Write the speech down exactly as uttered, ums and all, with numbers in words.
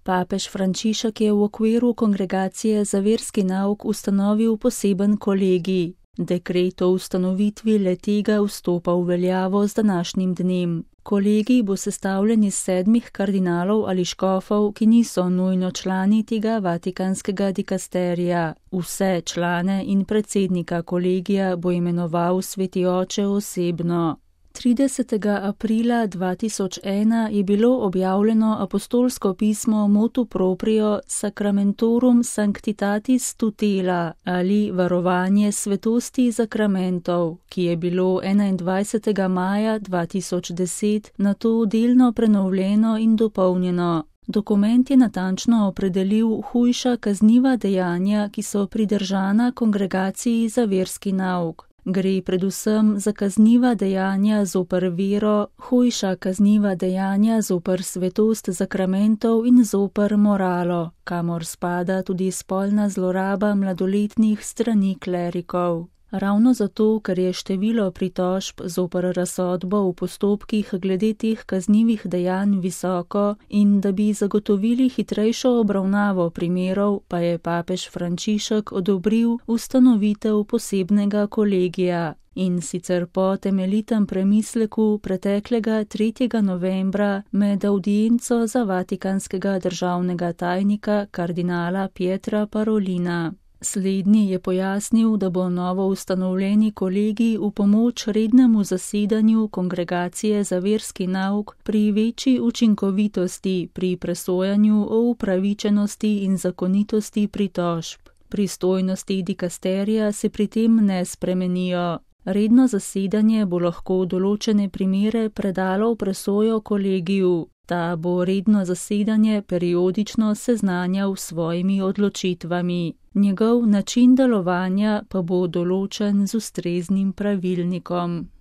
Papež Frančišek je v okviru Kongregacije za verski nauk ustanovil poseben kolegij. Dekret o ustanovitvi le-tega vstopa v veljavo z današnjim dnem. Kolegij bo sestavljen iz sedmih kardinalov ali škofov, ki niso nujno člani tega vatikanskega dikasterija. Vse člane in predsednika kolegija bo imenoval Sveti oče osebno. tridesetega aprila dva tisoč ena je bilo objavljeno apostolsko pismo Motu proprio Sacramentorum Sanctitatis Tutela ali Varovanje svetosti zakramentov, ki je bilo enaindvajsetega maja dva tisoč deset nato delno prenovljeno in dopolnjeno. Dokument je natančno opredelil hujša kazniva dejanja, ki so pridržana Kongregaciji za verski nauk. Gre predvsem za kazniva dejanja zoper vero, hujša kazniva dejanja zoper svetost zakramentov in zoper moralo, kamor spada tudi spolna zloraba mladoletnih strani klerikov. Ravno zato, ker je število pritožb zoper razsodbo v postopkih glede teh kaznivih dejanj visoko in da bi zagotovili hitrejšo obravnavo primerov, pa je papež Frančišek odobril ustanovitev posebnega kolegija. In sicer po temeljitem premisleku preteklega tretjega novembra med avdienco za vatikanskega državnega tajnika kardinala Pietra Parolina. Slednji je pojasnil, da bo novo ustanovljeni kolegij v pomoč rednemu zasedanju Kongregacije za verski nauk pri večji učinkovitosti pri presojanju o upravičenosti in zakonitosti pritožb. Pristojnosti dikasterija se pri tem ne spremenijo. Redno zasedanje bo lahko določene primere predalo v presojo kolegiju. Ta bo redno zasedanje periodično seznanjal s svojimi odločitvami. Njegov način delovanja pa bo določen z ustreznim pravilnikom.